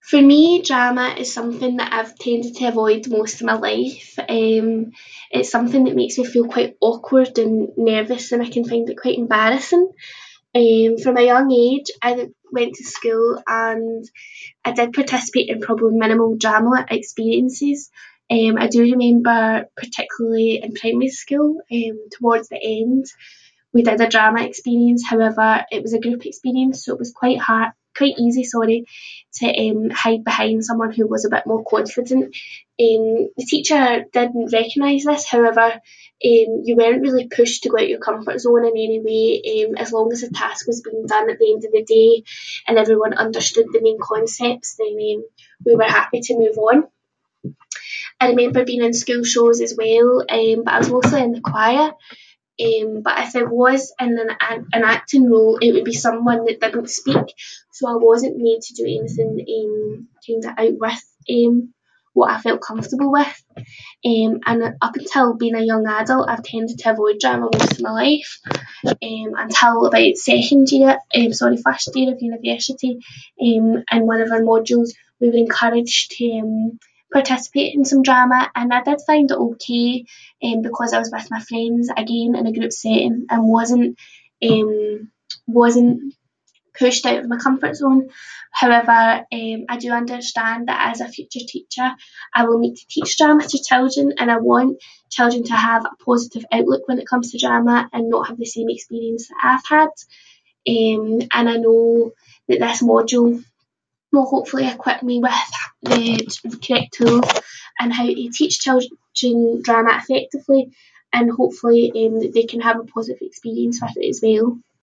For me, drama is something that I've tended to avoid most of my life. It's something that makes me feel quite awkward and nervous, and I can find it quite embarrassing. From a young age, I went to school and I did participate in probably minimal drama experiences. I do remember, particularly in primary school, towards the end, we did a drama experience. However, it was a group experience, so it was quite easy, to hide behind someone who was a bit more confident. The teacher didn't recognise this. However, you weren't really pushed to go out your comfort zone in any way. As long as the task was being done at the end of the day, and everyone understood the main concepts, then we were happy to move on. I remember being in school shows as well, but I was mostly in the choir. But if it was in an acting role, it would be someone that didn't speak, so I wasn't made to do anything kind of out with what I felt comfortable with. And up until being a young adult, I've tended to avoid drama most of my life. Until about first year of university, in one of our modules, we were encouraged to participate in some drama, and I did find it okay, because I was with my friends again in a group setting and wasn't pushed out of my comfort zone. However, I do understand that as a future teacher, I will need to teach drama to children, and I want children to have a positive outlook when it comes to drama and not have the same experience that I've had. And I know that this module will hopefully equip me with the correct tools and how to teach children drama effectively, and hopefully they can have a positive experience with it as well.